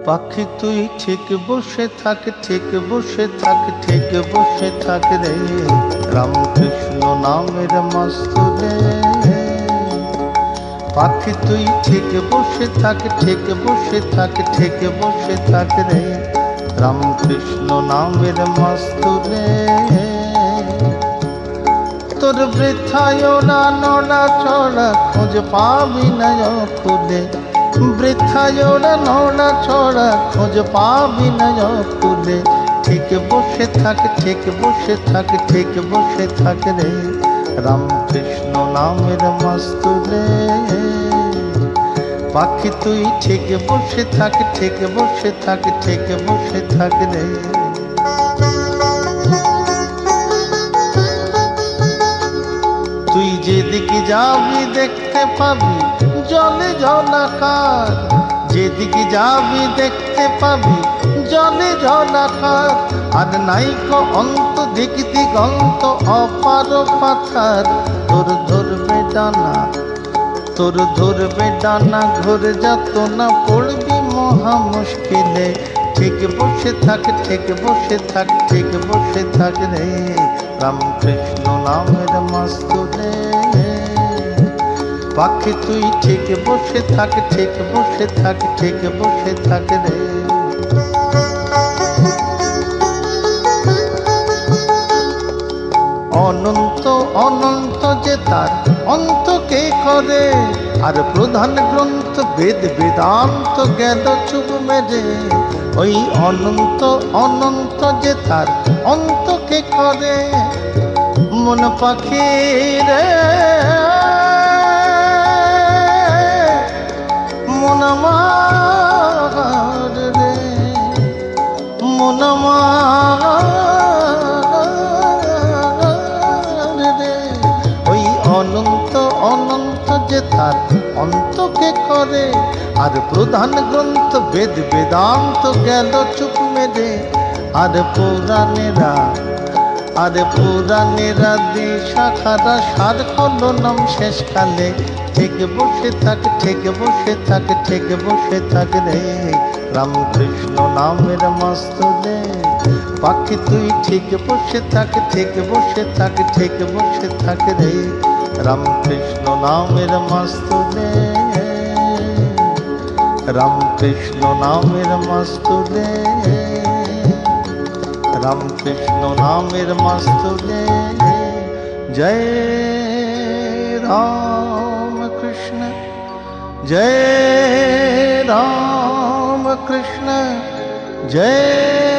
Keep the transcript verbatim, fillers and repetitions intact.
পাখি তুই ঠিক বসে থাক, ঠিক বসে থাক, ঠিক বসে থাক রে, রামকৃষ্ণ নামের মাস্তুরে। পাখি তুই ঠিক বসে থাক, ঠিক বসে থাক, ঠিক বসে থাক রে, রামকৃষ্ণ নামের মাস্তুরে। তোর বৃথায় ওরা নড়া চড়া খোঁজ পাবি না খুলে, বৃথায় ওরা নড়া চড়া খোঁজ পাবি না খুলে। ঠিক বসে থাক, ঠিক বসে থাক, ঠিক বসে থাক রে, রামকৃষ্ণ নামের মাস্তুরে। পাখি তুই ঠিক বসে থাক, ঠিক বসে থাক, ঠিক বসে থাক রে। তুই যেদিকে যাবি দেখতে পাবি জলে জলাকার, যেদিকে যাবি দেখতে পাবি জলে জলাকার। আর নাইকো অন্ত দিক দিগন্ত অপার পাথার, তোর ধরবে ডানা, তোর ধরবে ডানা, ঘুরে যত না পড়বি মহা মুশকিলে। ঠিক বসে থাক, ঠিক বসে থাক, ঠিক বসে থাক রে, রামকৃষ্ণ নামের মাস্তুরে। পাখি তুই ঠিক বসে থাক, ঠিক বসে থাক, ঠিক বসে থাক রে। অনন্ত অনন্ত যে তার অন্ত কে করে, আর প্রধান গ্রন্থ বেদ বেদান্ত গেল চুপ মেরে। ওই অনন্ত অনন্ত যে তার অন্ত কে করে, মন পাখি রে মন আমার রে, মন আমার রে। ওই অনন্ত অনন্ত যে তার অন্তকে করে, আর প্রধান গ্রন্থ বেদ বেদান্ত গেল চুপ মেরে। আর পুরাণেরা, আর পুরাণেরা দিশাখারা সার হলো নাম শেষকালে। ঠিক বসে থাক, ঠিক বসে থাক, ঠিক বসে থাক রে, রামকৃষ্ণ নামের মাস্তুরে। পাখি তুই ঠিক বসে থাক, ঠিক বসে থাক, ঠিক বসে থাক রে, রামকৃষ্ণ নামের মাস্তুরে। রামকৃষ্ণ নামের মাস্তুরে, রামকৃষ্ণ নামের মাস্তুরে। জয় রাম কৃষ্ণ, জয় রাম কৃষ্ণ, জয়